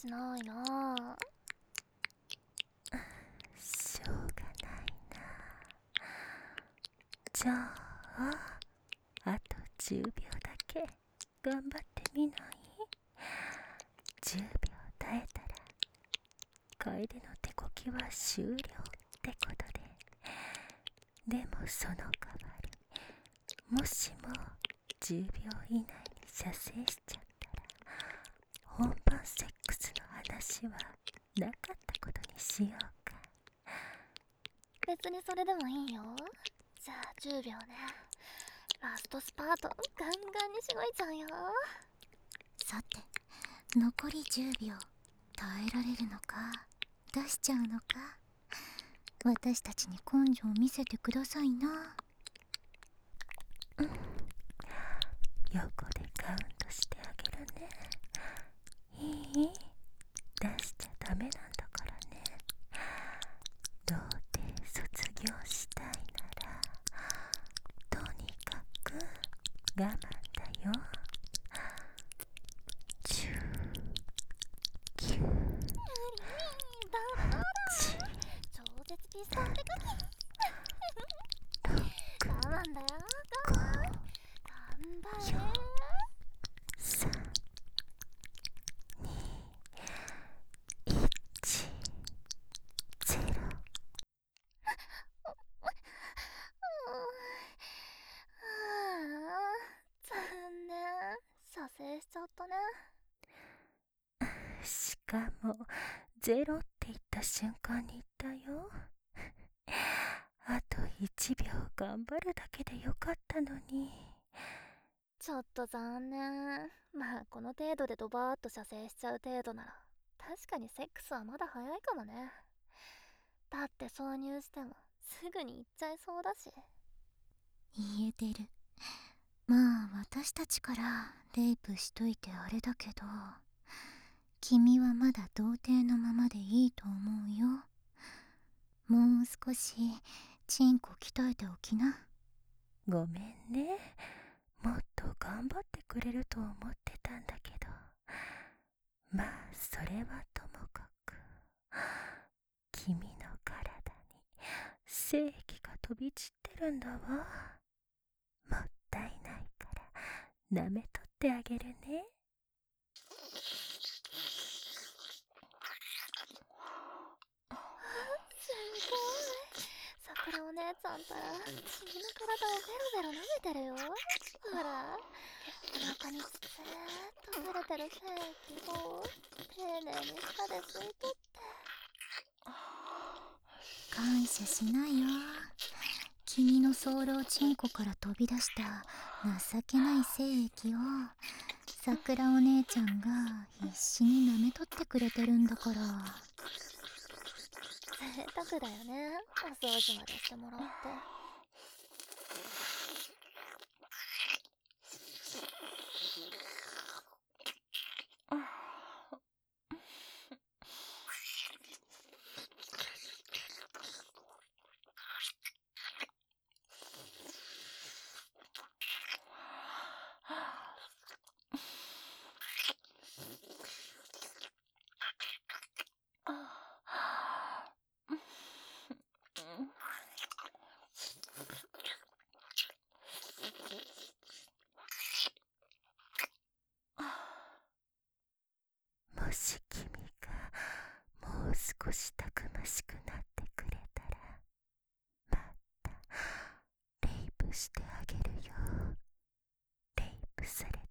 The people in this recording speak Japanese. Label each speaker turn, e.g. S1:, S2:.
S1: しないな。
S2: しょうがないな。じゃああと10秒だけ頑張ってみない？ 10 秒耐えたら楓の手こきは終了ってことで。でもその代わり、もしも10秒以内に射精しちゃったら本番セックスの話はなかったことにしようか。
S1: 別にそれでもいいよ。じゃあ10秒ね。ラストスパートガンガンにしごいちゃうよ。
S3: さて、残り10秒耐えられるのか出しちゃうのか、私たちに根性を見せてくださいな。
S2: 横でカウントしてあげるね。いい？出しちゃダメなんだからね。童貞卒業したいならとにかく我慢だよ。10、9、
S1: だ超絶ピストンって時我慢だよ。我慢頑張れ。
S2: 3、2、1、0。
S1: 残念、射精しちゃったね。
S2: しかもゼロって言った瞬間に言ったよ。あと1秒頑張るだけでよかったのに。
S1: ちょっと残念。まあこの程度でドバーッと射精しちゃう程度なら確かにセックスはまだ早いかもね。だって挿入してもすぐに行っちゃいそうだし。
S3: 言えてる。まあ私たちからレイプしといてあれだけど、君はまだ童貞のままでいいと思うよ。もう少しチンコ鍛えておきな。
S2: ごめんね。もっと頑張ってくれると思ってたんだけど。まあそれはともかく、君の体に精液が飛び散ってるんだわ。もったいないから舐めとってあげるね。
S1: すごい。桜お姉ちゃんったら君の体をベロベロ舐めてるよ。ほら、お腹につつーっと垂れてる精液を丁寧に舌で吸い取って。
S3: 感謝しなよ。君の早漏チンコから飛び出した情けない精液を桜お姉ちゃんが必死に舐めとってくれてるんだから。
S1: 贅沢だよね、お掃除までしてもらって。
S2: もし君がもう少したくましくなってくれたら、またレイプしてあげるよ。レイプされ